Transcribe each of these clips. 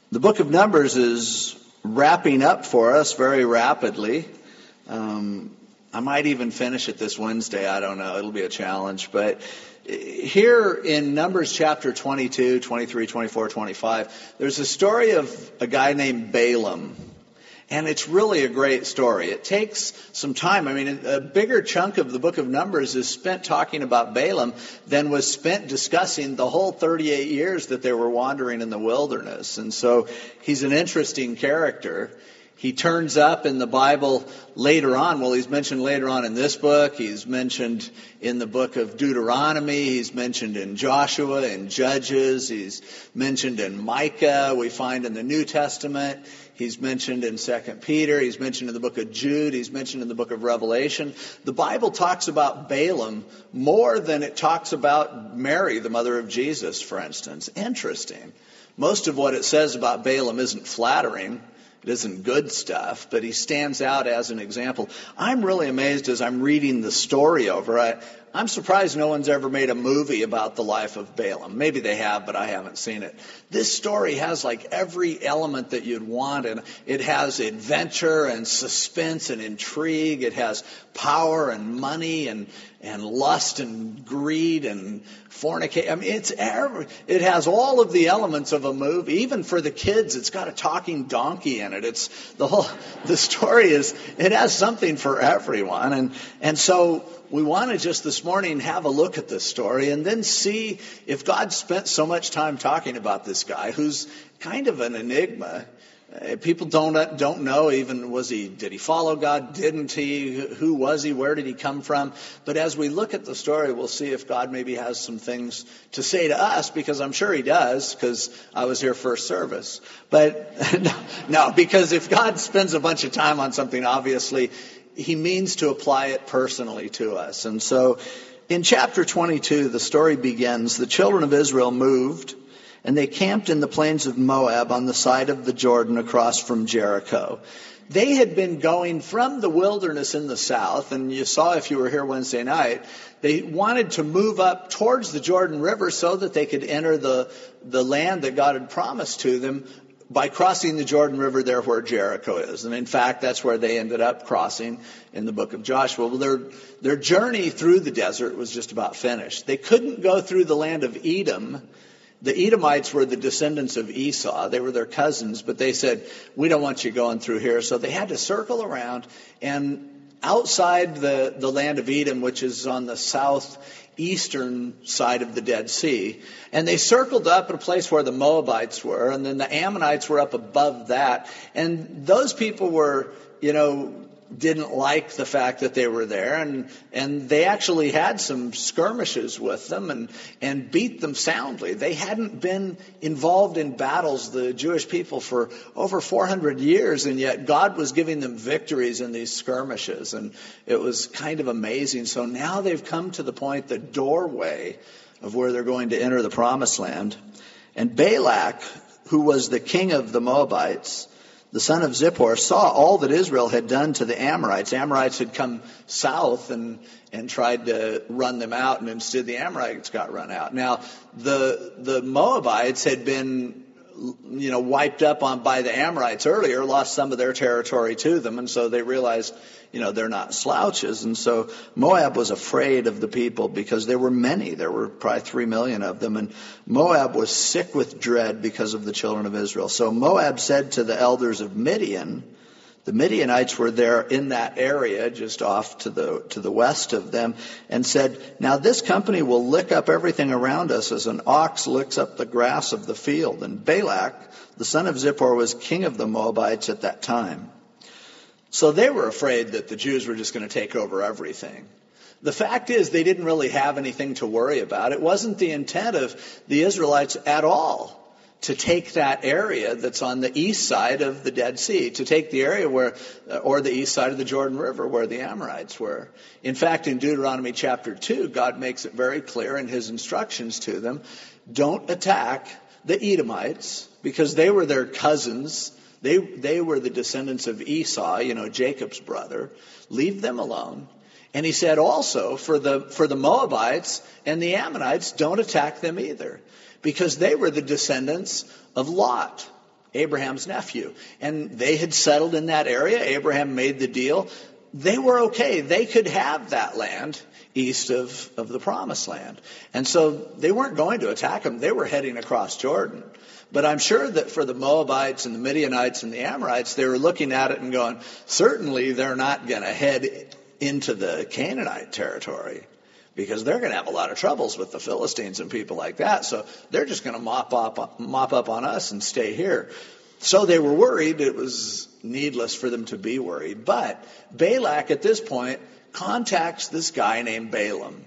The book of Numbers is wrapping up for us very rapidly. I might even finish it this Wednesday. I don't know. It'll be a challenge. But here in Numbers chapter 22, 23, 24, 25, there's a story of a guy named Balaam. And it's really a great story. It takes some time. I mean, a bigger chunk of the book of Numbers is spent talking about Balaam than was spent discussing the whole 38 years that they were wandering in the wilderness. And so he's an interesting character. He turns up in the Bible later on. Well, he's mentioned later on in this book. He's mentioned in the book of Deuteronomy. He's mentioned in Joshua and Judges. He's mentioned in Micah. We find in the New Testament. He's mentioned in 2 Peter. He's mentioned in the book of Jude. He's mentioned in the book of Revelation. The Bible talks about Balaam more than it talks about Mary, the mother of Jesus, for instance. Interesting. Most of what it says about Balaam isn't flattering. It isn't good stuff, but he stands out as an example. I'm really amazed as I'm reading the story over. I'm surprised no one's ever made a movie about the life of Balaam. Maybe they have, but I haven't seen it. This story has like every element that you'd want, and it has adventure and suspense and intrigue. It has power and money and lust and greed and fornication. I mean, it has all of the elements of a movie. Even for the kids, it's got a talking donkey in it. The story it has something for everyone. And so we want to just this morning have a look at this story and then see if God spent so much time talking about this guy who's kind of an enigma. People don't know even, did he follow God? Didn't he? Who was he? Where did he come from? But as we look at the story, we'll see if God maybe has some things to say to us, because I'm sure he does, because I was here first service. But no, because if God spends a bunch of time on something, obviously he means to apply it personally to us. And so in chapter 22, the story begins. The children of Israel moved, and they camped in the plains of Moab on the side of the Jordan across from Jericho. They had been going from the wilderness in the south, and you saw if you were here Wednesday night, they wanted to move up towards the Jordan River so that they could enter the land that God had promised to them by crossing the Jordan River there where Jericho is. And in fact, that's where they ended up crossing in the book of Joshua. Well, their journey through the desert was just about finished. They couldn't go through the land of Edom. The Edomites were the descendants of Esau. They were their cousins, but they said, we don't want you going through here. So they had to circle around, and outside the land of Edom, which is on the southeastern side of the Dead Sea, and they circled up at a place where the Moabites were, and then the Ammonites were up above that. And those people were, didn't like the fact that they were there, and they actually had some skirmishes with them and beat them soundly. They hadn't been involved in battles, the Jewish people, for over 400 years, and yet God was giving them victories in these skirmishes, and it was kind of amazing. So now they've come to the point, the doorway of where they're going to enter the promised land. And Balak, who was the king of the Moabites, the son of Zippor, saw all that Israel had done to the Amorites. Amorites had come south and tried to run them out, and instead the Amorites got run out. Now, the Moabites had been wiped up by the Amorites earlier, lost some of their territory to them, and so they realized, they're not slouches. And so Moab was afraid of the people because there were many. There were probably 3 million of them, and Moab was sick with dread because of the children of Israel. So Moab said to the elders of Midian, the Midianites were there in that area, just off to the west of them, and said, now this company will lick up everything around us as an ox licks up the grass of the field. And Balak, the son of Zippor, was king of the Moabites at that time. So they were afraid that the Jews were just going to take over everything. The fact is, they didn't really have anything to worry about. It wasn't the intent of the Israelites at all to take that area that's on the east side of the Dead Sea, to take the area or the east side of the Jordan River where the Amorites were. In fact, in Deuteronomy chapter 2, God makes it very clear in his instructions to them, don't attack the Edomites, because they were their cousins. They were the descendants of Esau, Jacob's brother. Leave them alone. And he said also, for the Moabites and the Ammonites, don't attack them either, because they were the descendants of Lot. Abraham's nephew. And they had settled in that area. Abraham made the deal. They were okay. They could have that land east of the promised land. And so they weren't going to attack them. They were heading across Jordan. But I'm sure that for the Moabites and the Midianites and the Amorites, they were looking at it and going, certainly they're not going to head into the Canaanite territory, because they're going to have a lot of troubles with the Philistines and people like that. So they're just going to mop up on us and stay here. So they were worried. It was needless for them to be worried. But Balak at this point contacts this guy named Balaam.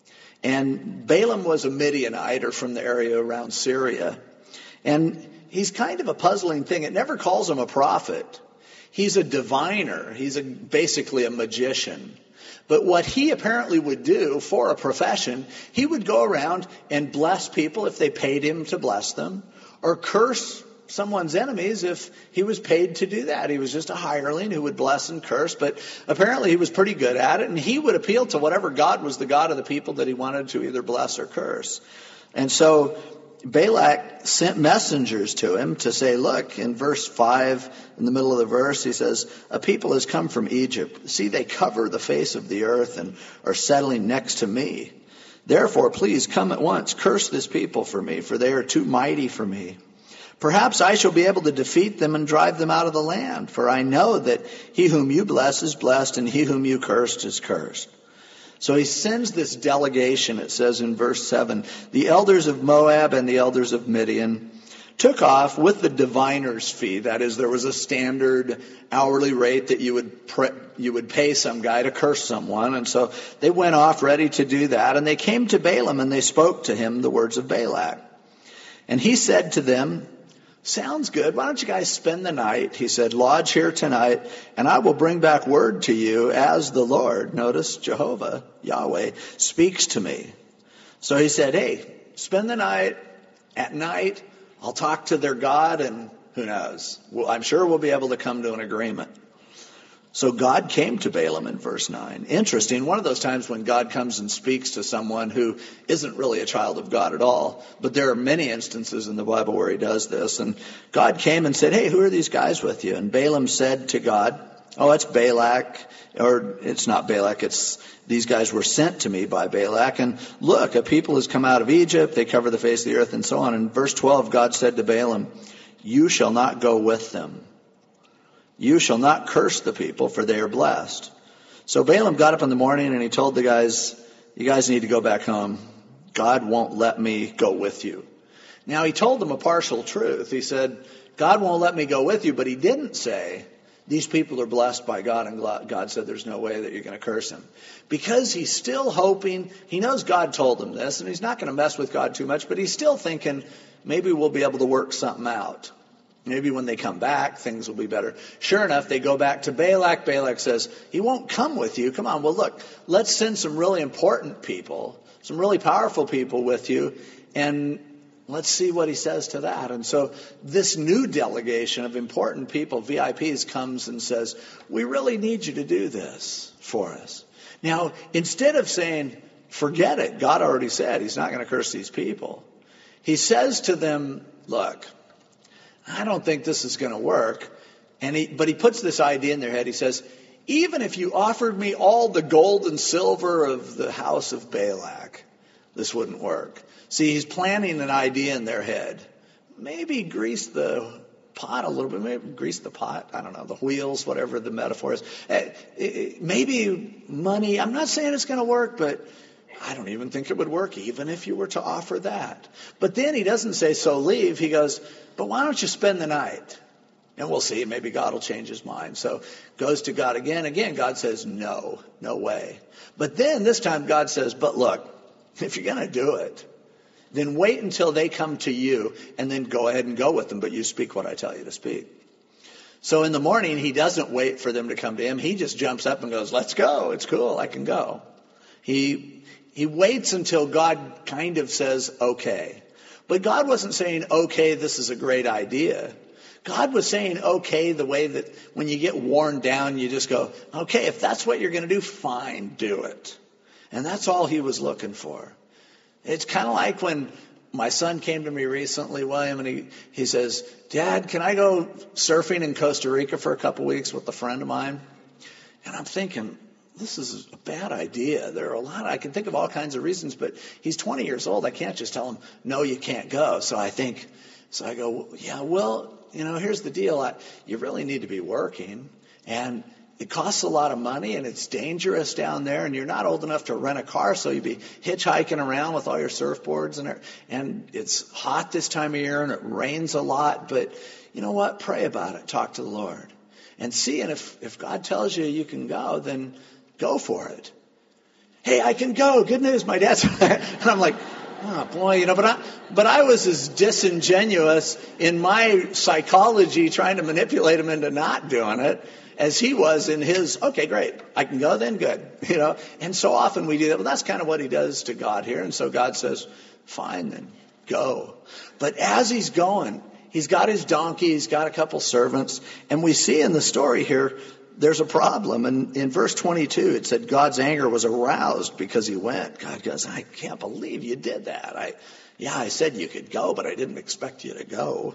And Balaam was a Midianite, or from the area around Syria. And he's kind of a puzzling thing. It never calls him a prophet. He's a diviner. He's basically a magician. But what he apparently would do for a profession, he would go around and bless people if they paid him to bless them, or curse someone's enemies if he was paid to do that. He was just a hireling who would bless and curse, but apparently he was pretty good at it, and he would appeal to whatever God was the God of the people that he wanted to either bless or curse. And so Balak sent messengers to him to say, look, in verse 5, in the middle of the verse, he says, a people has come from Egypt. See, they cover the face of the earth and are settling next to me. Therefore, please come at once, curse this people for me, for they are too mighty for me. Perhaps I shall be able to defeat them and drive them out of the land, for I know that he whom you bless is blessed, and he whom you cursed is cursed. So he sends this delegation, it says in verse 7, the elders of Moab and the elders of Midian took off with the diviner's fee. That is, there was a standard hourly rate that you would pay some guy to curse someone. And so they went off ready to do that. And they came to Balaam and they spoke to him the words of Balak. And he said to them, sounds good. Why don't you guys spend the night? He said, lodge here tonight, and I will bring back word to you as the Lord, notice Jehovah, Yahweh, speaks to me. So he said, hey, spend the night. At night, I'll talk to their God, and who knows? Well, I'm sure we'll be able to come to an agreement. So God came to Balaam in verse 9. Interesting, one of those times when God comes and speaks to someone who isn't really a child of God at all. But there are many instances in the Bible where he does this. And God came and said, hey, who are these guys with you? And Balaam said to God, oh, it's Balak. Or it's not Balak, it's these guys were sent to me by Balak. And look, a people has come out of Egypt. They cover the face of the earth and so on. In verse 12, God said to Balaam, you shall not go with them. You shall not curse the people, for they are blessed. So Balaam got up in the morning and he told the guys, you guys need to go back home. God won't let me go with you. Now he told them a partial truth. He said, God won't let me go with you, but he didn't say, these people are blessed by God, and God said there's no way that you're going to curse him. Because he's still hoping, he knows God told him this, and he's not going to mess with God too much, but he's still thinking, maybe we'll be able to work something out. Maybe when they come back, things will be better. Sure enough, they go back to Balak. Balak says, he won't come with you. Come on, well, look, let's send some really important people, some really powerful people with you, and let's see what he says to that. And so this new delegation of important people, VIPs, comes and says, we really need you to do this for us. Now, instead of saying, forget it, God already said he's not going to curse these people, he says to them, look, I don't think this is going to work. But he puts this idea in their head. He says, even if you offered me all the gold and silver of the house of Balak, this wouldn't work. See, he's planting an idea in their head. Maybe grease the pot a little bit. Maybe grease the pot. I don't know, the wheels, whatever the metaphor is. Maybe money. I'm not saying it's going to work, but I don't even think it would work, even if you were to offer that. But then he doesn't say, so leave. He goes, but why don't you spend the night? And we'll see. Maybe God will change his mind. So goes to God again. Again, God says, no way. But then this time God says, but look, if you're going to do it, then wait until they come to you and then go ahead and go with them. But you speak what I tell you to speak. So in the morning, he doesn't wait for them to come to him. He just jumps up and goes, let's go. It's cool. I can go. He waits until God kind of says, okay. But God wasn't saying, okay, this is a great idea. God was saying, okay, the way that when you get worn down, you just go, okay, if that's what you're going to do, fine, do it. And that's all he was looking for. It's kind of like when my son came to me recently, William, and he says, Dad, can I go surfing in Costa Rica for a couple weeks with a friend of mine? And I'm thinking, this is a bad idea. There are a lot, I can think of all kinds of reasons, but he's 20 years old. I can't just tell him, no, you can't go. So I go, yeah, well, here's the deal. You really need to be working, and it costs a lot of money, and it's dangerous down there, and you're not old enough to rent a car, so you'd be hitchhiking around with all your surfboards, and it's hot this time of year, and it rains a lot, but you know what? Pray about it. Talk to the Lord. And see, and if God tells you can go, then go for it. Hey, I can go. Good news, my dad's. And I'm like, oh boy, but I was as disingenuous in my psychology trying to manipulate him into not doing it as he was in his, okay, great, I can go then, good. And so often we do that. Well, that's kind of what he does to God here. And so God says, fine, then go. But as he's going, he's got his donkey, he's got a couple servants, and we see in the story here, there's a problem. And in verse 22, it said God's anger was aroused because he went. God goes, I can't believe you did that. I said you could go, but I didn't expect you to go.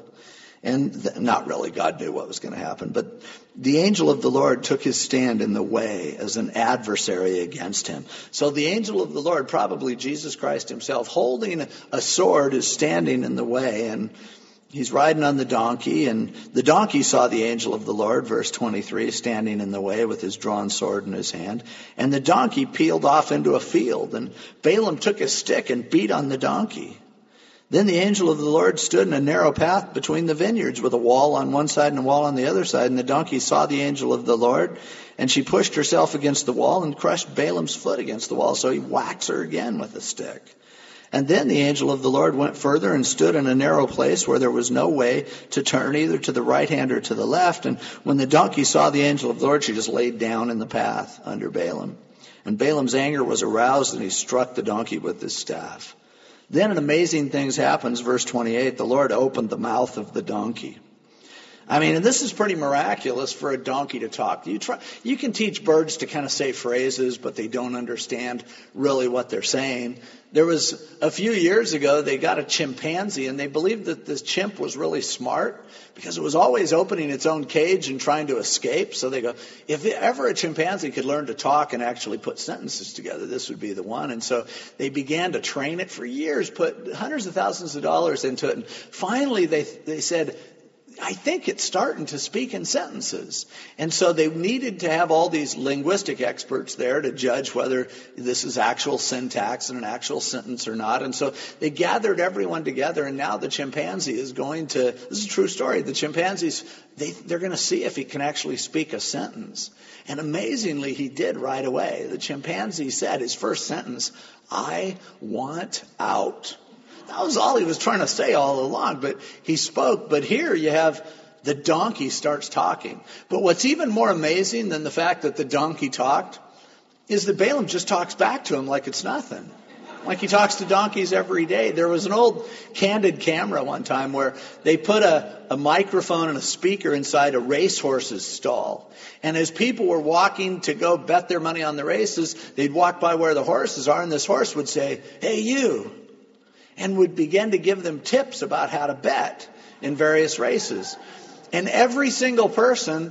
And not really, God knew what was going to happen. But the angel of the Lord took his stand in the way as an adversary against him. So the angel of the Lord, probably Jesus Christ himself, holding a sword, is standing in the way. And he's riding on the donkey, and the donkey saw the angel of the Lord, verse 23, standing in the way with his drawn sword in his hand. And the donkey peeled off into a field, and Balaam took his stick and beat on the donkey. Then the angel of the Lord stood in a narrow path between the vineyards with a wall on one side and a wall on the other side. And the donkey saw the angel of the Lord, and she pushed herself against the wall and crushed Balaam's foot against the wall. So he whacks her again with a stick. And then the angel of the Lord went further and stood in a narrow place where there was no way to turn either to the right hand or to the left. And when the donkey saw the angel of the Lord, she just laid down in the path under Balaam. And Balaam's anger was aroused, and he struck the donkey with his staff. Then an amazing thing happens, verse 28, the Lord opened the mouth of the donkey. And this is pretty miraculous for a donkey to talk. You can teach birds to kind of say phrases, but they don't understand really what they're saying. There was a few years ago, they got a chimpanzee, and they believed that this chimp was really smart because it was always opening its own cage and trying to escape. So they go, if ever a chimpanzee could learn to talk and actually put sentences together, this would be the one. And so they began to train it for years, put hundreds of thousands of dollars into it. And finally they said, I think it's starting to speak in sentences. And so they needed to have all these linguistic experts there to judge whether this is actual syntax and an actual sentence or not. And so they gathered everyone together, and now the chimpanzee is going to, this is a true story, the chimpanzees, they're going to see if he can actually speak a sentence. And amazingly, he did right away. The chimpanzee said, his first sentence, I want out. That was all he was trying to say all along, but he spoke. But here you have the donkey starts talking. But what's even more amazing than the fact that the donkey talked is that Balaam just talks back to him like it's nothing. Like he talks to donkeys every day. There was an old candid camera one time where they put a microphone and a speaker inside a racehorse's stall. And as people were walking to go bet their money on the races, they'd walk by where the horses are, and this horse would say, hey, you, and would begin to give them tips about how to bet in various races. And every single person,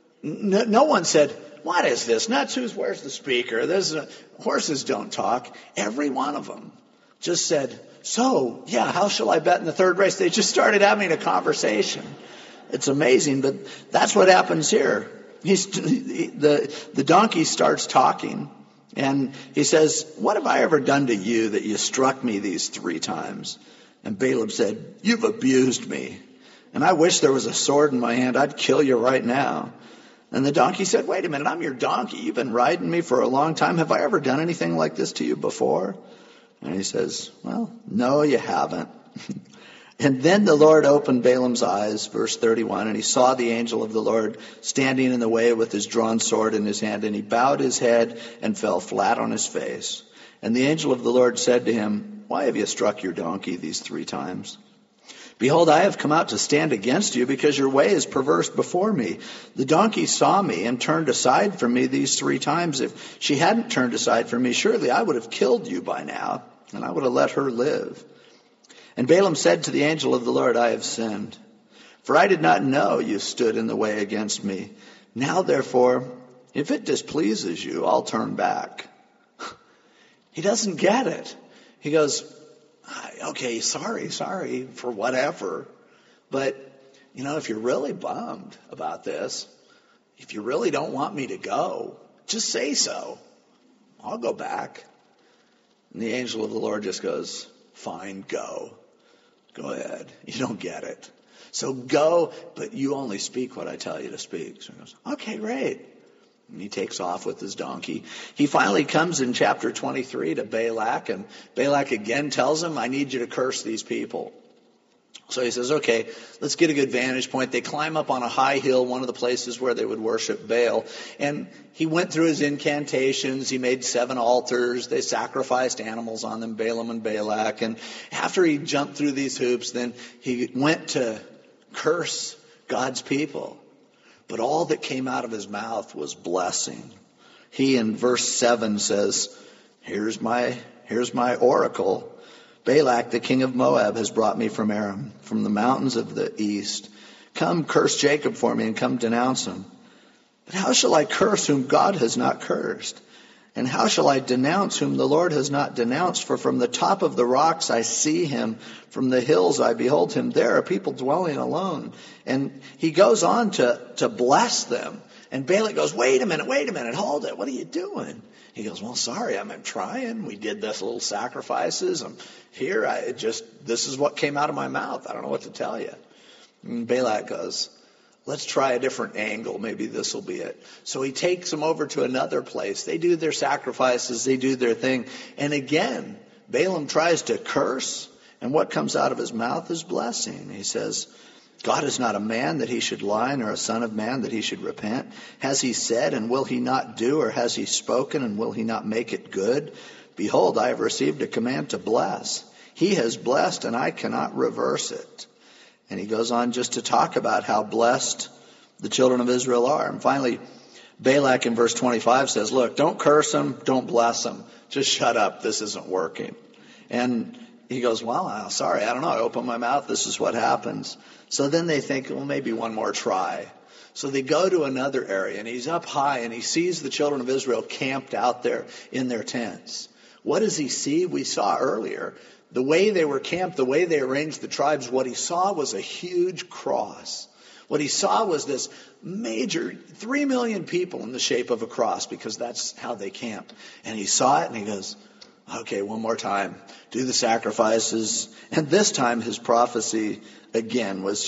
no one said, what is this? Nuts, where's the speaker? Horses don't talk. Every one of them just said, so, yeah, how shall I bet in the third race? They just started having a conversation. It's amazing, but that's what happens here. The donkey starts talking. And he says, what have I ever done to you that you struck me these 3 times? And Balaam said, you've abused me. And I wish there was a sword in my hand. I'd kill you right now. And the donkey said, wait a minute, I'm your donkey. You've been riding me for a long time. Have I ever done anything like this to you before? And he says, well, no, you haven't. And then the Lord opened Balaam's eyes, verse 31, and he saw the angel of the Lord standing in the way with his drawn sword in his hand, and he bowed his head and fell flat on his face. And the angel of the Lord said to him, why have you struck your donkey these 3 times? Behold, I have come out to stand against you because your way is perverse before me. The donkey saw me and turned aside from me these 3 times. If she hadn't turned aside from me, surely I would have killed you by now, and I would have let her live. And Balaam said to the angel of the Lord, I have sinned, for I did not know you stood in the way against me. Now, therefore, if it displeases you, I'll turn back. He doesn't get it. He goes, okay, sorry for whatever. But, if you're really bummed about this, if you really don't want me to go, just say so. I'll go back. And the angel of the Lord just goes, fine, go. Go ahead. You don't get it. So go, but you only speak what I tell you to speak. So he goes, okay, great. And he takes off with his donkey. He finally comes in chapter 23 to Balak, and Balak again tells him, I need you to curse these people. So he says, okay, let's get a good vantage point. They climb up on a high hill, one of the places where they would worship Baal. And he went through his incantations. He made 7 altars. They sacrificed animals on them, Balaam and Balak. And after he jumped through these hoops, then he went to curse God's people. But all that came out of his mouth was blessing. He, in verse 7, says, here's my oracle. Balak, the king of Moab, has brought me from Aram, from the mountains of the east. Come, curse Jacob for me, and come denounce him. But how shall I curse whom God has not cursed? And how shall I denounce whom the Lord has not denounced? For from the top of the rocks I see him, from the hills I behold him. There are people dwelling alone. And he goes on to bless them. And Balak goes, wait a minute, hold it. What are you doing? He goes, well, sorry, I'm trying. We did this little sacrifices. I'm here. This is what came out of my mouth. I don't know what to tell you. And Balak goes, let's try a different angle. Maybe this will be it. So he takes them over to another place. They do their sacrifices. They do their thing. And again, Balaam tries to curse. And what comes out of his mouth is blessing. He says, God is not a man that he should lie, nor a son of man that he should repent. Has he said, and will he not do? Or has he spoken, and will he not make it good? Behold, I have received a command to bless. He has blessed, and I cannot reverse it. And he goes on just to talk about how blessed the children of Israel are. And finally, Balak in verse 25 says, look, don't curse them, don't bless them. Just shut up. This isn't working. And he goes, well, sorry, I don't know. I open my mouth. This is what happens. So then they think, well, maybe one more try. So they go to another area, and he's up high, and he sees the children of Israel camped out there in their tents. What does he see? We saw earlier, the way they were camped, the way they arranged the tribes, what he saw was a huge cross. What he saw was this major 3 million people in the shape of a cross, because that's how they camped. And he saw it, and he goes, okay, one more time, do the sacrifices. And this time his prophecy again was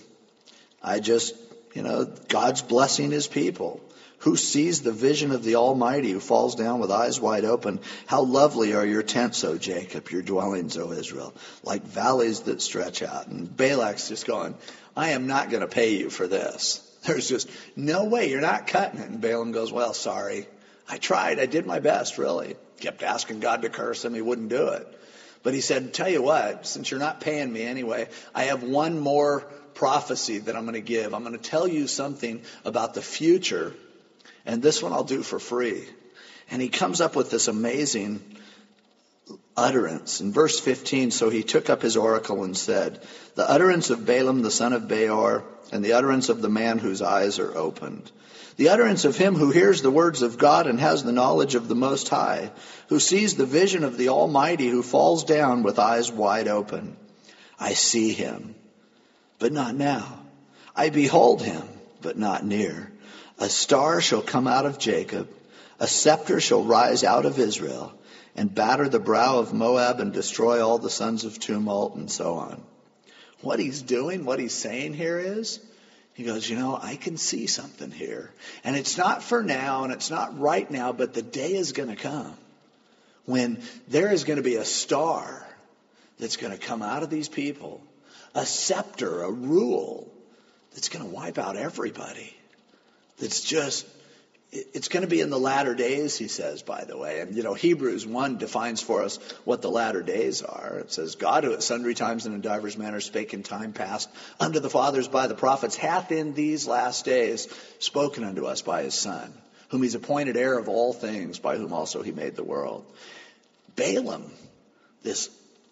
God's blessing his people. Who sees the vision of the Almighty, who falls down with eyes wide open? How lovely are your tents, O Jacob, your dwellings, O Israel, like valleys that stretch out. And Balak's just going, I am not going to pay you for this. There's just no way, you're not cutting it. And Balaam goes, well, sorry. I tried. I did my best, really. Kept asking God to curse him. He wouldn't do it. But he said, tell you what, since you're not paying me anyway, I have one more prophecy that I'm going to give. I'm going to tell you something about the future, and this one I'll do for free. And he comes up with this amazing utterance. In verse 15, so he took up his oracle and said, the utterance of Balaam the son of Beor, and the utterance of the man whose eyes are opened. The utterance of him who hears the words of God and has the knowledge of the Most High, who sees the vision of the Almighty, who falls down with eyes wide open. I see him, but not now. I behold him, but not near. A star shall come out of Jacob. A scepter shall rise out of Israel, and batter the brow of Moab and destroy all the sons of tumult, and so on. What he's doing, what he's saying here is, he goes, I can see something here. And it's not for now, and it's not right now, but the day is going to come when there is going to be a star that's going to come out of these people, a scepter, a rule that's going to wipe out everybody. It's going to be in the latter days, he says, by the way. And, Hebrews 1 defines for us what the latter days are. It says, God, who at sundry times and in divers manners spake in time past unto the fathers by the prophets, hath in these last days spoken unto us by his Son, whom he's appointed heir of all things, by whom also he made the world. Balaam, this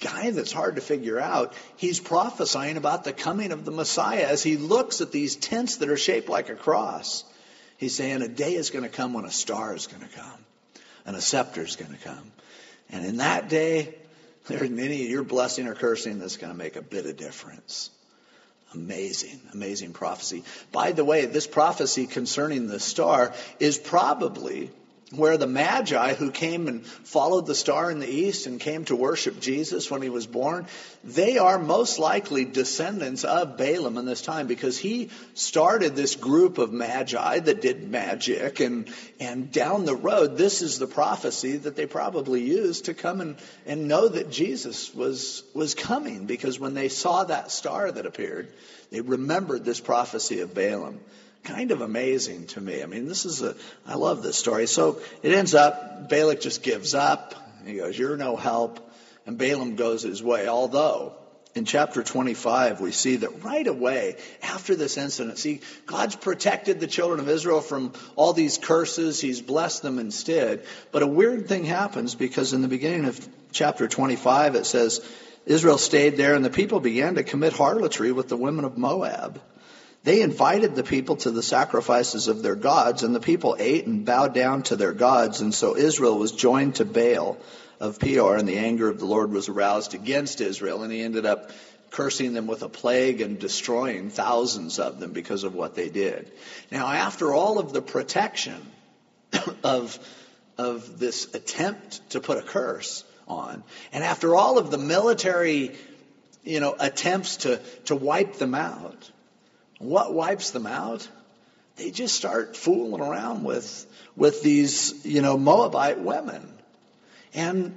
guy that's hard to figure out, he's prophesying about the coming of the Messiah. As he looks at these tents that are shaped like a cross, he's saying a day is going to come when a star is going to come and a scepter is going to come. And in that day, there isn't any of your blessing or cursing that's going to make a bit of difference. Amazing, amazing prophecy. By the way, this prophecy concerning the star is probably where the Magi who came and followed the star in the east and came to worship Jesus when he was born, they are most likely descendants of Balaam in this time, because he started this group of Magi that did magic, and down the road, this is the prophecy that they probably used to come and know that Jesus was coming, because when they saw that star that appeared, they remembered this prophecy of Balaam. Kind of amazing to me. I mean, I love this story. So it ends up, Balak just gives up. He goes, you're no help. And Balaam goes his way. Although, in chapter 25, we see that right away, after this incident, see, God's protected the children of Israel from all these curses. He's blessed them instead. But a weird thing happens, because in the beginning of chapter 25, it says, Israel stayed there, and the people began to commit harlotry with the women of Moab. They invited the people to the sacrifices of their gods, and the people ate and bowed down to their gods. And so Israel was joined to Baal of Peor, and the anger of the Lord was aroused against Israel, and he ended up cursing them with a plague and destroying thousands of them because of what they did. Now, after all of the protection of this attempt to put a curse on, and after all of the military, attempts to wipe them out, what wipes them out? They just start fooling around with these, Moabite women. And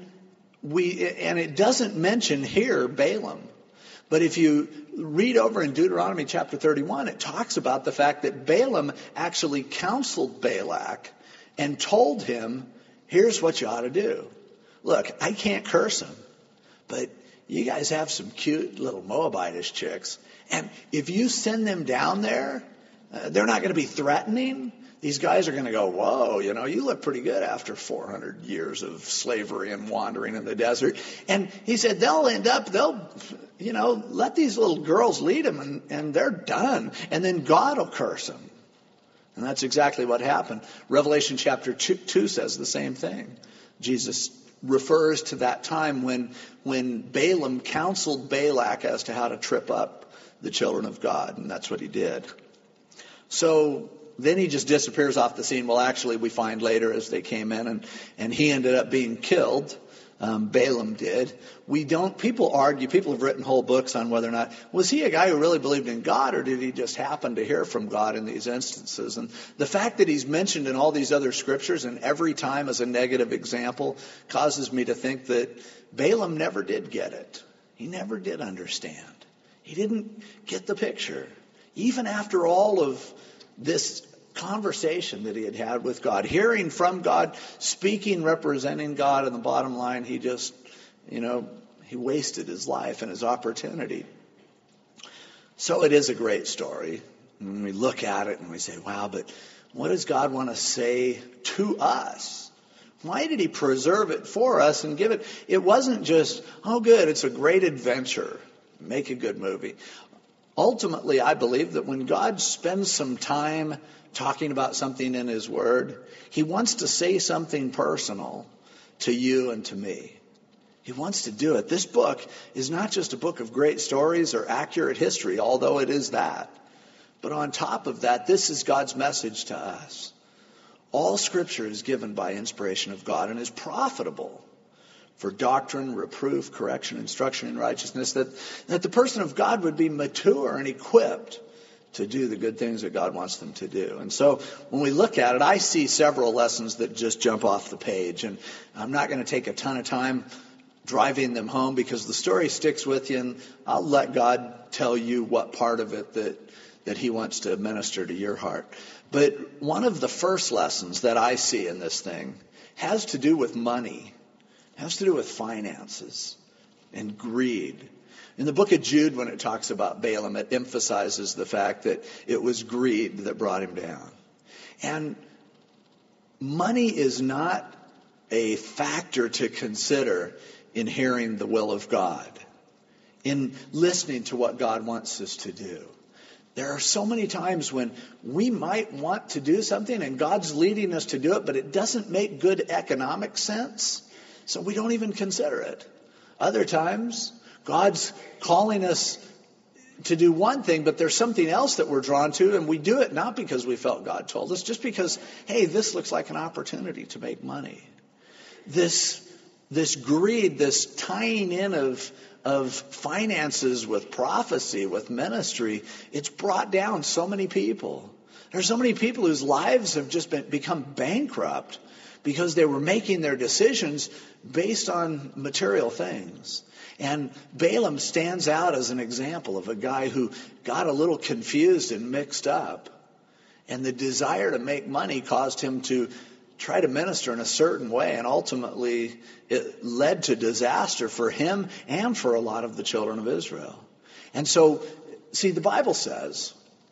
it doesn't mention here Balaam. But if you read over in Deuteronomy chapter 31, it talks about the fact that Balaam actually counseled Balak and told him, here's what you ought to do. Look, I can't curse him, but you guys have some cute little Moabitish chicks. And if you send them down there, they're not going to be threatening. These guys are going to go, whoa, you look pretty good after 400 years of slavery and wandering in the desert. And he said they'll let these little girls lead them, and they're done. And then God will curse them. And that's exactly what happened. Revelation chapter 2 says the same thing. Jesus refers to that time when Balaam counseled Balak as to how to trip up the children of God, and that's what he did. So then he just disappears off the scene. Well, actually, we find later as they came in, and he ended up being killed. Balaam did. People argue, people have written whole books on whether or not, was he a guy who really believed in God, or did he just happen to hear from God in these instances? And the fact that he's mentioned in all these other scriptures and every time as a negative example causes me to think that Balaam never did get it. He never did understand. He didn't get the picture. Even after all of this conversation that he had had with God, hearing from God, speaking, representing God, and the bottom line, he just, he wasted his life and his opportunity. So it is a great story. And we look at it and we say, wow, but what does God want to say to us? Why did he preserve it for us and give it? It wasn't just, oh good, it's a great adventure. Make a good movie. Ultimately, I believe that when God spends some time talking about something in his word, he wants to say something personal to you and to me. He wants to do it. This book is not just a book of great stories or accurate history, although it is that. But on top of that, this is God's message to us. All Scripture is given by inspiration of God and is profitable for doctrine, reproof, correction, instruction in righteousness, that the person of God would be mature and equipped to do the good things that God wants them to do. And so when we look at it, I see several lessons that just jump off the page. And I'm not going to take a ton of time driving them home because the story sticks with you, and I'll let God tell you what part of it that he wants to minister to your heart. But one of the first lessons that I see in this thing has to do with money. It has to do with finances and greed. In the book of Jude, when it talks about Balaam, it emphasizes the fact that it was greed that brought him down. And money is not a factor to consider in hearing the will of God, in listening to what God wants us to do. There are so many times when we might want to do something and God's leading us to do it, but it doesn't make good economic sense, so we don't even consider it. Other times, God's calling us to do one thing, but there's something else that we're drawn to, and we do it not because we felt God told us, just because, hey, this looks like an opportunity to make money. This greed, this tying in of finances with prophecy, with ministry, it's brought down so many people. There's so many people whose lives have just become bankrupt because they were making their decisions based on material things. And Balaam stands out as an example of a guy who got a little confused and mixed up. And the desire to make money caused him to try to minister in a certain way. And ultimately, it led to disaster for him and for a lot of the children of Israel. And so, see, the Bible says,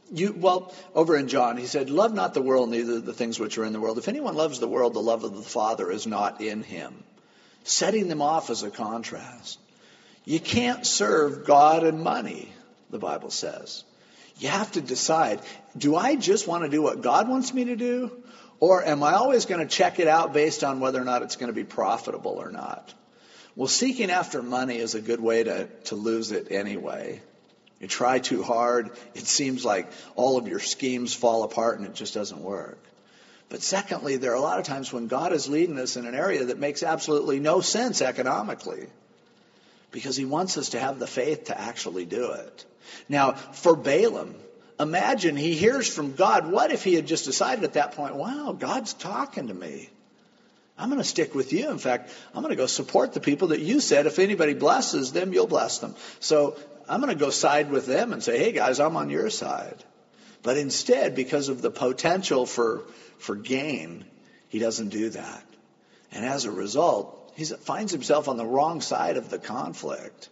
over in John, he said, love not the world, neither the things which are in the world. If anyone loves the world, the love of the Father is not in him. Setting them off as a contrast. You can't serve God and money, the Bible says. You have to decide, do I just want to do what God wants me to do? Or am I always going to check it out based on whether or not it's going to be profitable or not? Well, seeking after money is a good way to lose it anyway. You try too hard, it seems like all of your schemes fall apart and it just doesn't work. But secondly, there are a lot of times when God is leading us in an area that makes absolutely no sense economically, because he wants us to have the faith to actually do it. Now, for Balaam, imagine he hears from God. What if he had just decided at that point, wow, God's talking to me. I'm going to stick with you. In fact, I'm going to go support the people that you said if anybody blesses them, you'll bless them. So I'm going to go side with them and say, hey, guys, I'm on your side. But instead, because of the potential for gain, he doesn't do that. And as a result, he finds himself on the wrong side of the conflict.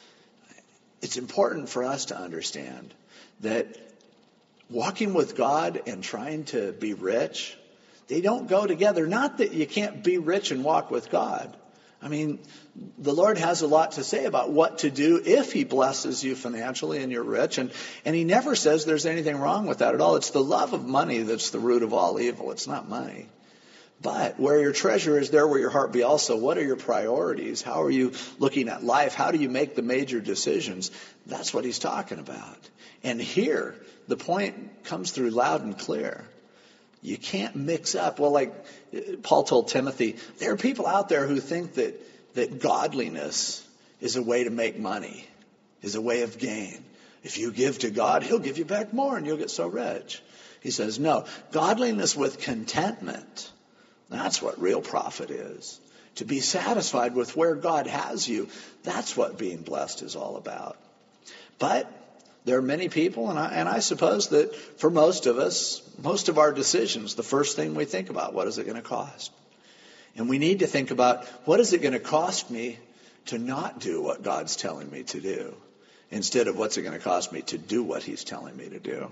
It's important for us to understand that walking with God and trying to be rich, they don't go together. Not that you can't be rich and walk with God. I mean, the Lord has a lot to say about what to do if he blesses you financially and you're rich. And he never says there's anything wrong with that at all. It's the love of money that's the root of all evil. It's not money. But where your treasure is, there will your heart be also. What are your priorities? How are you looking at life? How do you make the major decisions? That's what he's talking about. And here, the point comes through loud and clear. You can't mix up. Well, like Paul told Timothy, there are people out there who think that godliness is a way to make money, is a way of gain. If you give to God, he'll give you back more and you'll get so rich. He says, no, godliness with contentment. That's what real profit is. To be satisfied with where God has you, that's what being blessed is all about. But there are many people, and I suppose that for most of us, most of our decisions, the first thing we think about, what is it going to cost? And we need to think about, what is it going to cost me to not do what God's telling me to do, instead of what's it going to cost me to do what he's telling me to do.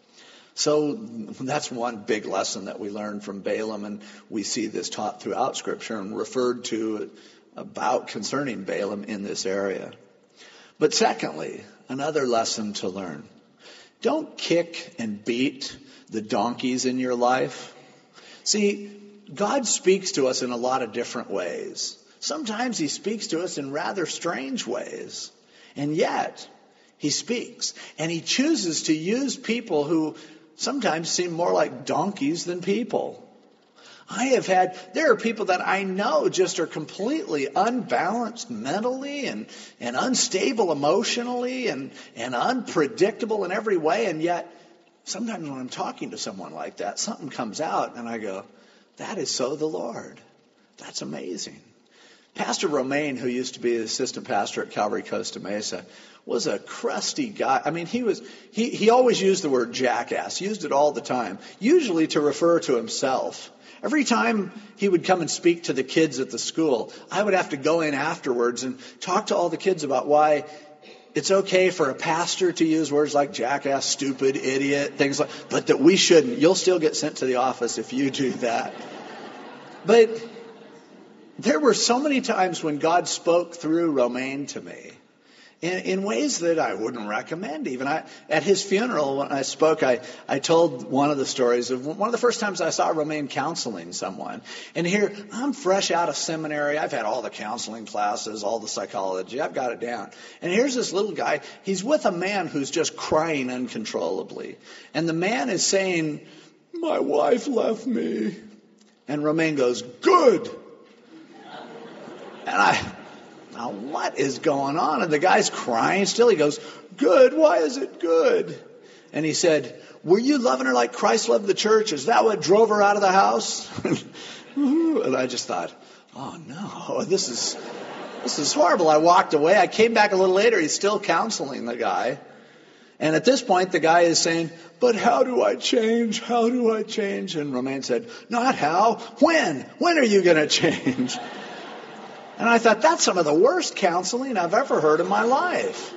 So that's one big lesson that we learn from Balaam, and we see this taught throughout Scripture and referred to about concerning Balaam in this area. But secondly, another lesson to learn. Don't kick and beat the donkeys in your life. See, God speaks to us in a lot of different ways. Sometimes he speaks to us in rather strange ways. And yet, he speaks. And he chooses to use people who sometimes seem more like donkeys than people. There are people that I know just are completely unbalanced mentally and unstable emotionally and unpredictable in every way. And yet, sometimes when I'm talking to someone like that, something comes out and I go, that is so the Lord. That's amazing. Pastor Romaine, who used to be the assistant pastor at Calvary Costa Mesa, was a crusty guy. I mean, he always used the word jackass, he used it all the time, usually to refer to himself. Every time he would come and speak to the kids at the school, I would have to go in afterwards and talk to all the kids about why it's okay for a pastor to use words like jackass, stupid, idiot, things like, but that we shouldn't. You'll still get sent to the office if you do that. But there were so many times when God spoke through Romaine to me in ways that I wouldn't recommend even. At his funeral, when I spoke, I told one of the stories of one of the first times I saw Romaine counseling someone. And here, I'm fresh out of seminary. I've had all the counseling classes, all the psychology. I've got it down. And here's this little guy. He's with a man who's just crying uncontrollably. And the man is saying, "My wife left me." And Romaine goes, "Good." And now what is going on? And the guy's crying still. He goes, "Good? Why is it good?" And he said, "Were you loving her like Christ loved the church? Is that what drove her out of the house?" And I just thought, oh no, this is horrible. I walked away. I came back a little later. He's still counseling the guy. And at this point, the guy is saying, "But how do I change? How do I change?" And Romaine said, "Not how. When? When are you going to change?" And I thought, that's some of the worst counseling I've ever heard in my life.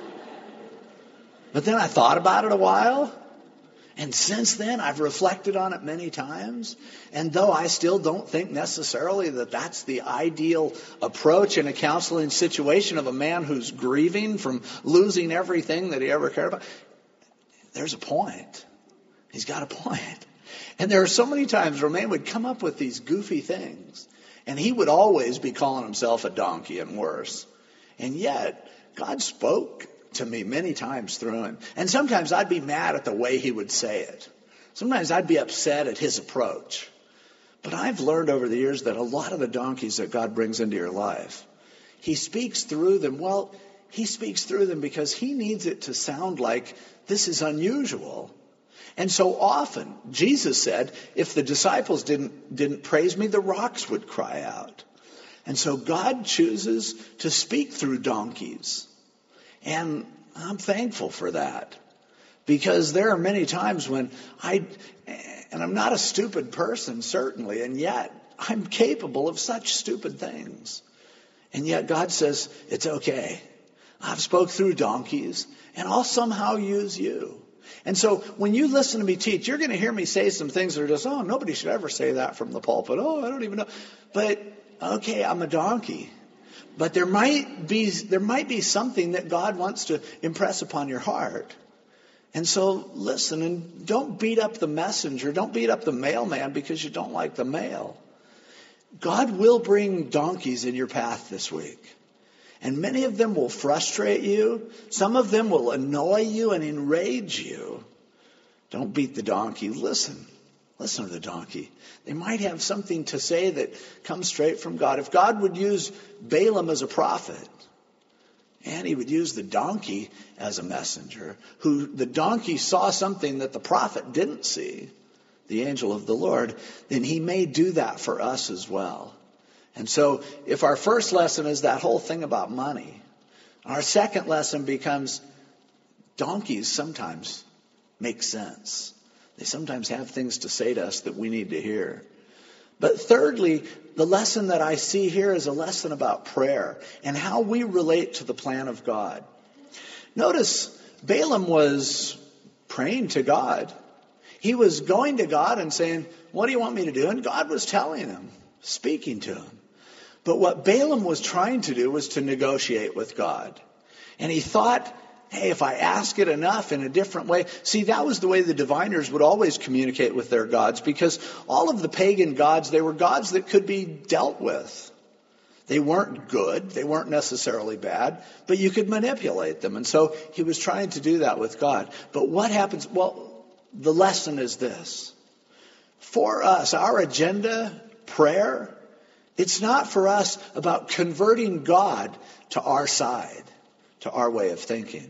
But then I thought about it a while. And since then, I've reflected on it many times. And though I still don't think necessarily that that's the ideal approach in a counseling situation of a man who's grieving from losing everything that he ever cared about, there's a point. He's got a point. And there are so many times Romaine would come up with these goofy things. And he would always be calling himself a donkey and worse. And yet, God spoke to me many times through him. And sometimes I'd be mad at the way he would say it. Sometimes I'd be upset at his approach. But I've learned over the years that a lot of the donkeys that God brings into your life, he speaks through them. Well, he speaks through them because he needs it to sound like this is unusual. And so often, Jesus said, if the disciples didn't praise me, the rocks would cry out. And so God chooses to speak through donkeys. And I'm thankful for that. Because there are many times when and I'm not a stupid person, certainly, and yet I'm capable of such stupid things. And yet God says, it's okay. I've spoke through donkeys, and I'll somehow use you. And so when you listen to me teach, you're going to hear me say some things that are just, oh, nobody should ever say that from the pulpit. Oh, I don't even know. But, okay, I'm a donkey. But there might be something that God wants to impress upon your heart. And so listen, and don't beat up the messenger. Don't beat up the mailman because you don't like the mail. God will bring donkeys in your path this week. And many of them will frustrate you. Some of them will annoy you and enrage you. Don't beat the donkey. Listen to the donkey. They might have something to say that comes straight from God. If God would use Balaam as a prophet, and he would use the donkey as a messenger, the donkey saw something that the prophet didn't see, the angel of the Lord, then he may do that for us as well. And so if our first lesson is that whole thing about money, our second lesson becomes donkeys sometimes make sense. They sometimes have things to say to us that we need to hear. But thirdly, the lesson that I see here is a lesson about prayer and how we relate to the plan of God. Notice Balaam was praying to God. He was going to God and saying, what do you want me to do? And God was telling him, speaking to him. But what Balaam was trying to do was to negotiate with God. And he thought, hey, if I ask it enough in a different way. See, that was the way the diviners would always communicate with their gods, because all of the pagan gods, they were gods that could be dealt with. They weren't good. They weren't necessarily bad, but you could manipulate them. And so he was trying to do that with God. But what happens? Well, the lesson is this. For us, our agenda, prayer, it's not for us about converting God to our side, to our way of thinking.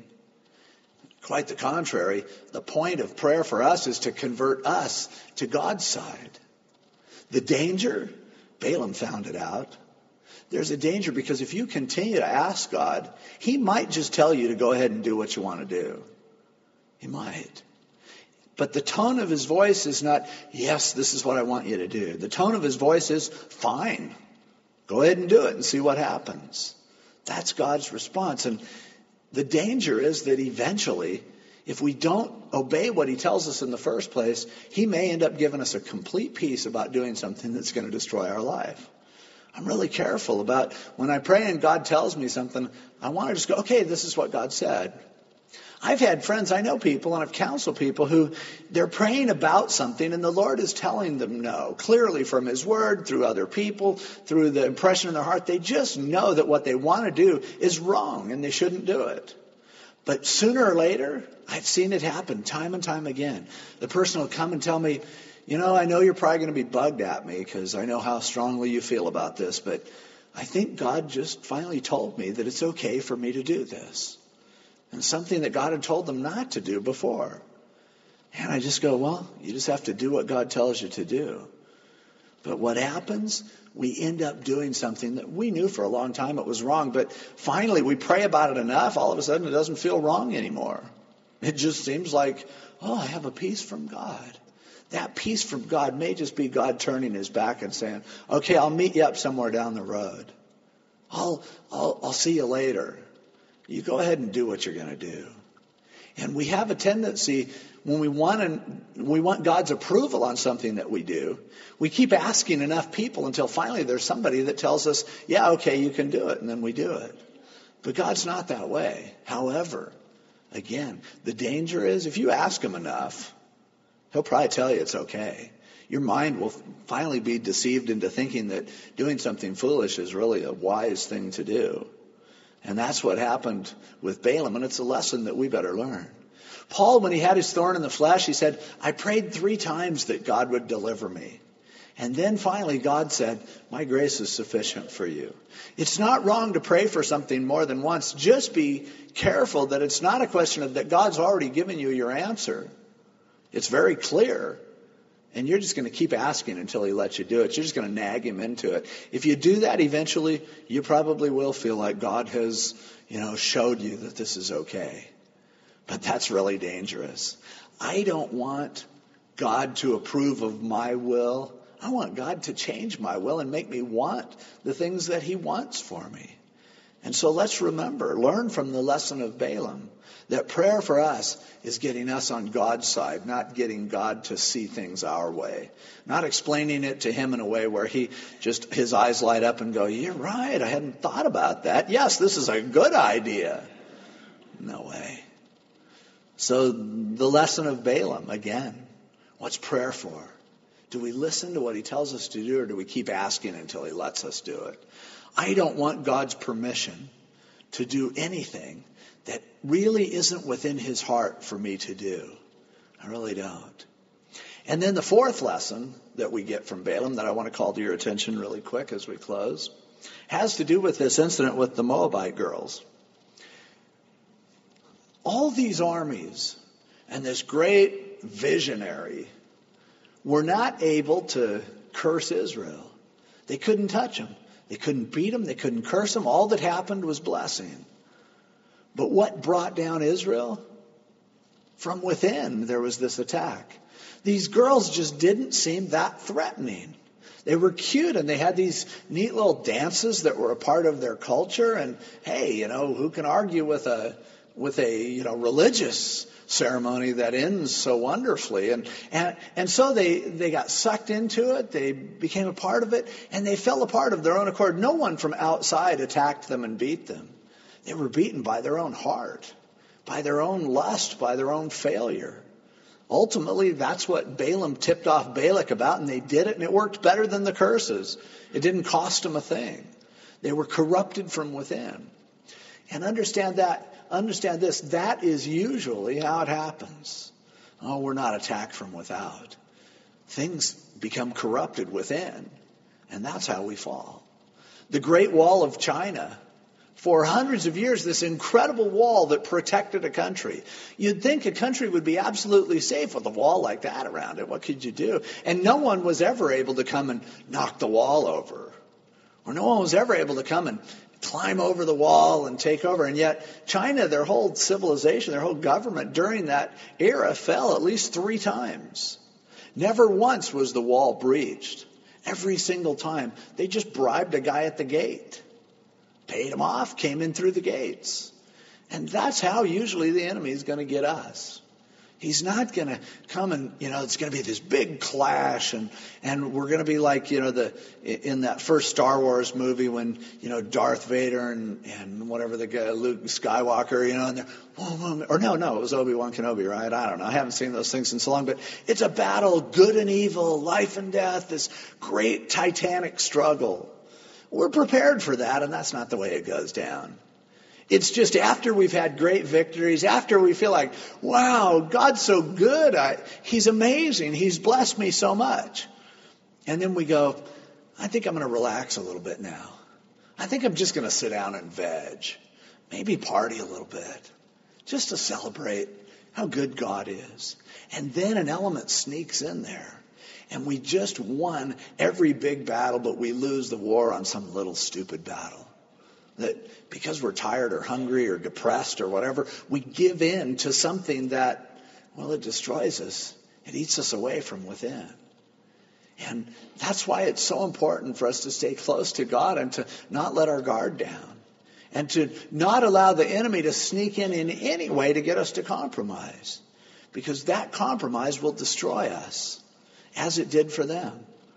Quite the contrary, the point of prayer for us is to convert us to God's side. The danger, Balaam found it out. There's a danger because if you continue to ask God, he might just tell you to go ahead and do what you want to do. He might. But the tone of his voice is not, yes, this is what I want you to do. The tone of his voice is, fine, go ahead and do it and see what happens. That's God's response. And the danger is that eventually, if we don't obey what he tells us in the first place, he may end up giving us a complete peace about doing something that's going to destroy our life. I'm really careful about when I pray and God tells me something, I want to just go, okay, this is what God said. I've had friends, I know people, and I've counseled people who they're praying about something and the Lord is telling them no, clearly from His Word, through other people, through the impression in their heart. They just know that what they want to do is wrong and they shouldn't do it. But sooner or later, I've seen it happen time and time again. The person will come and tell me, I know you're probably going to be bugged at me because I know how strongly you feel about this, but I think God just finally told me that it's okay for me to do this. And something that God had told them not to do before. And I just go, well, you just have to do what God tells you to do. But what happens? We end up doing something that we knew for a long time it was wrong, but finally we pray about it enough, all of a sudden it doesn't feel wrong anymore. It just seems like, I have a peace from God. That peace from God may just be God turning His back and saying, okay, I'll meet you up somewhere down the road. I'll see you later. You go ahead and do what you're going to do. And we have a tendency when we want God's approval on something that we do, we keep asking enough people until finally there's somebody that tells us, yeah, okay, you can do it, and then we do it. But God's not that way. However, again, the danger is if you ask Him enough, He'll probably tell you it's okay. Your mind will finally be deceived into thinking that doing something foolish is really a wise thing to do. And that's what happened with Balaam, and it's a lesson that we better learn. Paul, when he had his thorn in the flesh, he said, I prayed 3 times that God would deliver me. And then finally God said, my grace is sufficient for you. It's not wrong to pray for something more than once. Just be careful that it's not a question of that God's already given you your answer. It's very clear. And you're just going to keep asking until He lets you do it. You're just going to nag Him into it. If you do that, eventually, you probably will feel like God has, showed you that this is okay. But that's really dangerous. I don't want God to approve of my will. I want God to change my will and make me want the things that He wants for me. And so let's learn from the lesson of Balaam, that prayer for us is getting us on God's side, not getting God to see things our way. Not explaining it to Him in a way where his eyes light up and go, you're right, I hadn't thought about that. Yes, this is a good idea. No way. So the lesson of Balaam, again, what's prayer for? Do we listen to what He tells us to do, or do we keep asking until He lets us do it? I don't want God's permission to do anything that really isn't within His heart for me to do. I really don't. And then the 4th lesson that we get from Balaam that I want to call to your attention really quick as we close has to do with this incident with the Moabite girls. All these armies and this great visionary were not able to curse Israel. They couldn't touch them. They couldn't beat them. They couldn't curse them. All that happened was blessing. But what brought down Israel? From within, there was this attack. These girls just didn't seem that threatening. They were cute, and they had these neat little dances that were a part of their culture. And hey, who can argue with a religious ceremony that ends so wonderfully? And so they got sucked into it. They became a part of it, and they fell apart of their own accord. No one from outside attacked them and beat them. They were beaten by their own heart, by their own lust, by their own failure. Ultimately, that's what Balaam tipped off Balak about, and they did it, and it worked better than the curses. It didn't cost them a thing. They were corrupted from within. And understand this, that is usually how it happens. We're not attacked from without. Things become corrupted within, and that's how we fall. The Great Wall of China, for hundreds of years, this incredible wall that protected a country. You'd think a country would be absolutely safe with a wall like that around it. What could you do? And no one was ever able to come and knock the wall over. Or no one was ever able to come and climb over the wall and take over. And yet China, their whole civilization, their whole government during that era fell at least 3 times. Never once was the wall breached. Every single time, they just bribed a guy at the gate. Paid him off, came in through the gates. And that's how usually the enemy is going to get us. He's not going to come and, it's going to be this big clash and we're going to be like, in that first Star Wars movie when, Darth Vader and whatever the guy, Luke Skywalker, and they're, or no, it was Obi-Wan Kenobi, right? I don't know. I haven't seen those things in so long, but it's a battle, good and evil, life and death, this great titanic struggle. We're prepared for that, and that's not the way it goes down. It's just after we've had great victories, after we feel like, wow, God's so good. He's amazing. He's blessed me so much. And then we go, I think I'm going to relax a little bit now. I think I'm just going to sit down and veg. Maybe party a little bit. Just to celebrate how good God is. And then an element sneaks in there. And we just won every big battle, but we lose the war on some little stupid battle. That because we're tired or hungry or depressed or whatever, we give in to something that, it destroys us. It eats us away from within. And that's why it's so important for us to stay close to God and to not let our guard down. And to not allow the enemy to sneak in any way to get us to compromise. Because that compromise will destroy us, as it did for them.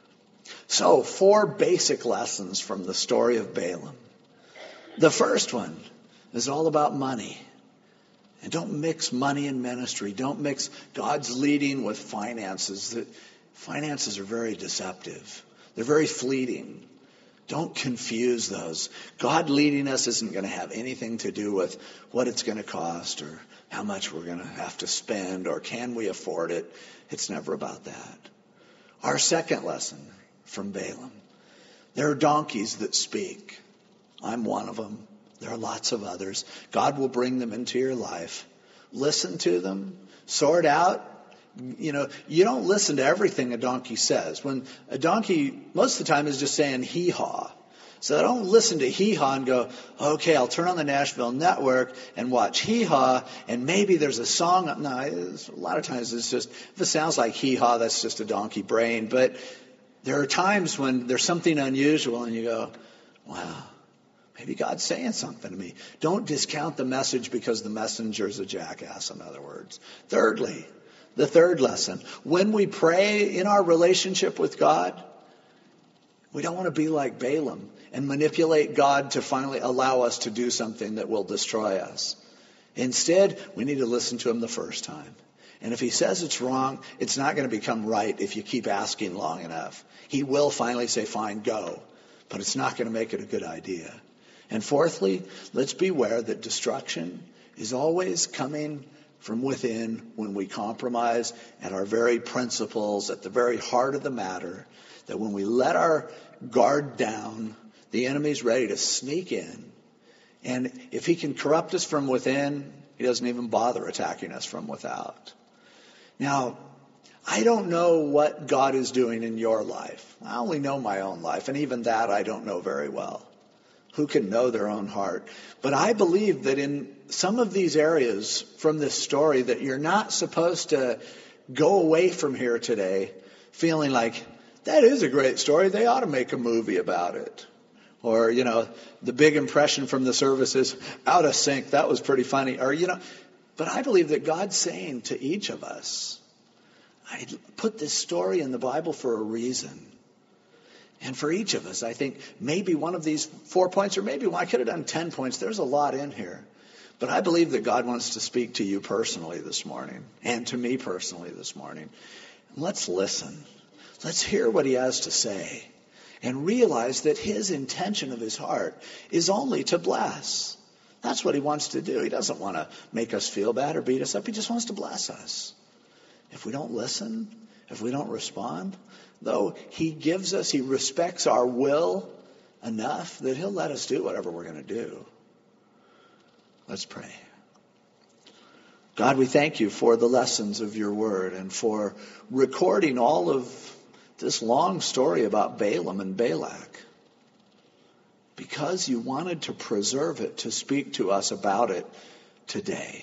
So, 4 basic lessons from the story of Balaam. The first one is all about money. And don't mix money and ministry. Don't mix God's leading with finances. Finances are very deceptive. They're very fleeting. Don't confuse those. God leading us isn't going to have anything to do with what it's going to cost or how much we're going to have to spend or can we afford it. It's never about that. Our second lesson from Balaam. There are donkeys that speak. I'm one of them. There are lots of others. God will bring them into your life. Listen to them. Sort out. You don't listen to everything a donkey says. When a donkey, most of the time, is just saying hee-haw. So I don't listen to hee-haw and go, okay, I'll turn on the Nashville Network and watch hee-haw, and maybe there's a song. No, a lot of times it's just, if it sounds like hee-haw, that's just a donkey brain. But there are times when there's something unusual and you go, wow. Maybe God's saying something to me. Don't discount the message because the messenger's a jackass, in other words. Thirdly, the third lesson. When we pray in our relationship with God, we don't want to be like Balaam and manipulate God to finally allow us to do something that will destroy us. Instead, we need to listen to him the first time. And if he says it's wrong, it's not going to become right if you keep asking long enough. He will finally say, fine, go. But it's not going to make it a good idea. And fourthly, let's beware that destruction is always coming from within when we compromise at our very principles, at the very heart of the matter, that when we let our guard down, the enemy's ready to sneak in. And if he can corrupt us from within, he doesn't even bother attacking us from without. Now, I don't know what God is doing in your life. I only know my own life, and even that I don't know very well. Who can know their own heart? But I believe that in some of these areas from this story that you're not supposed to go away from here today feeling like, that is a great story. They ought to make a movie about it. Or, the big impression from the service is out of sync. That was pretty funny. Or, but I believe that God's saying to each of us, I put this story in the Bible for a reason. And for each of us, I think maybe one of these 4 points, or maybe I could have done 10 points. There's a lot in here. But I believe that God wants to speak to you personally this morning and to me personally this morning. Let's listen. Let's hear what he has to say and realize that his intention of his heart is only to bless. That's what he wants to do. He doesn't want to make us feel bad or beat us up. He just wants to bless us. If we don't listen, if we don't respond, though he respects our will enough that he'll let us do whatever we're going to do. Let's pray. God, we thank you for the lessons of your word and for recording all of this long story about Balaam and Balak. Because you wanted to preserve it, to speak to us about it today.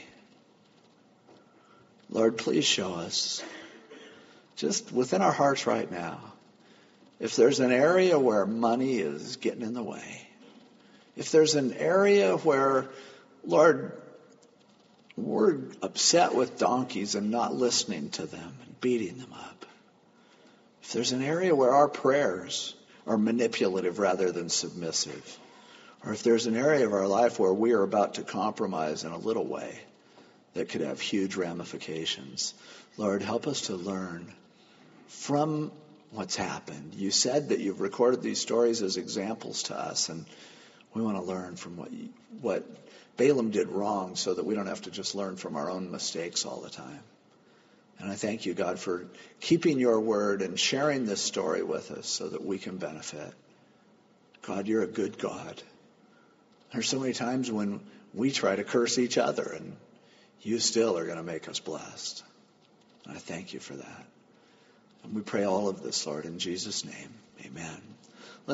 Lord, please show us, just within our hearts right now, if there's an area where money is getting in the way. If there's an area where, Lord, we're upset with donkeys and not listening to them and beating them up. If there's an area where our prayers are manipulative rather than submissive, or if there's an area of our life where we are about to compromise in a little way that could have huge ramifications, Lord, help us to learn from what's happened. You said that you've recorded these stories as examples to us, and we want to learn from what Balaam did wrong so that we don't have to just learn from our own mistakes all the time. And I thank you, God, for keeping your word and sharing this story with us so that we can benefit. God, you're a good God. There's so many times when we try to curse each other, and you still are going to make us blessed. And I thank you for that. And we pray all of this, Lord, in Jesus' name. Amen.